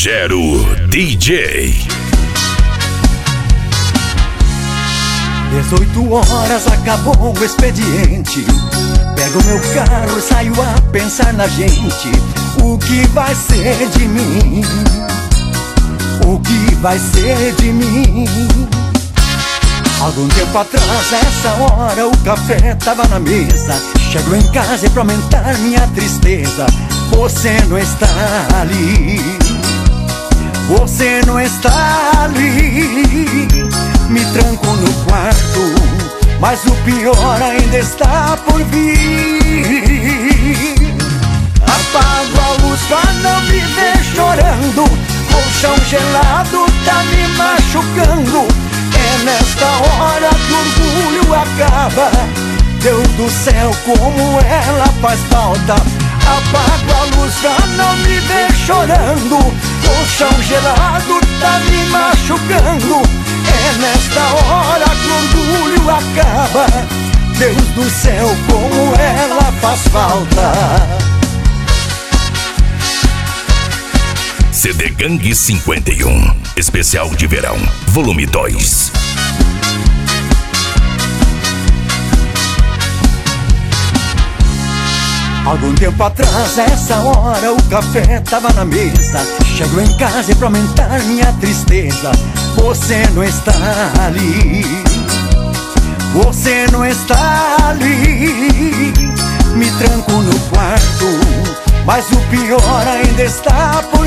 Gero DJ. 18 horas acabou o expediente. Pego meu carro e saio a pensar na gente. O que vai ser de mim? O que vai ser de mim? Algum tempo atrás, a essa hora, o café tava na mesa. Chego em casa e pra aumentar minha tristeza, você não está ali. Você não está ali. Me tranco no quarto, mas o pior ainda está por vir. Apago a luz pra não me ver chorando. Colchão gelado tá me machucando. É nesta hora que o orgulho acaba. Deus do céu, como ela faz falta. Apago a luz pra não me ver chorando. Colchão gelado tá me machucando. É nesta hora que o orgulho acaba. Deus do céu, como ela faz falta. CD Gangue 51, especial de verão, volume 2. Algum tempo atrás, a essa hora, o café tava na mesa. Chego em casa e pra aumentar minha tristeza, você não está ali. Você não está ali. Me tranco no quarto, mas o pior ainda está por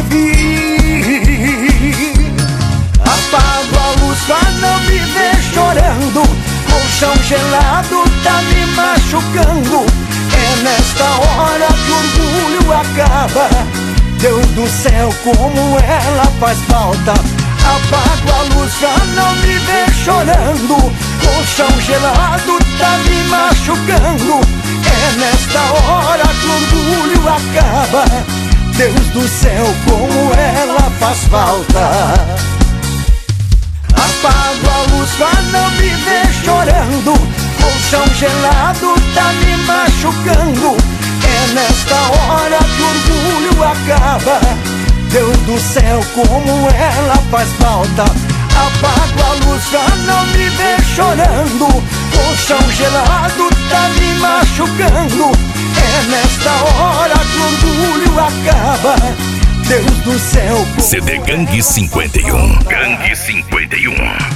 vir. Apago a luz pra não me ver chorando. Colchão gelado tá me machucando. É nesta hora que o orgulho acaba. Deus do céu, como ela faz falta. Apago a luz pra não me ver chorando. Colchão gelado tá me machucando. É nesta hora que o orgulho acaba. Deus do céu, como ela faz falta. Apago a luz pra não me ver chorando. Colchão gelado tá me machucando. É nesta hora que o orgulho acaba. Deus do céu, como ela faz falta. Apago a luz pra não me ver chorando. Colchão gelado tá me machucando. É nesta hora que o orgulho acaba. Deus do céu, CD Gangue 51. Gangue 51.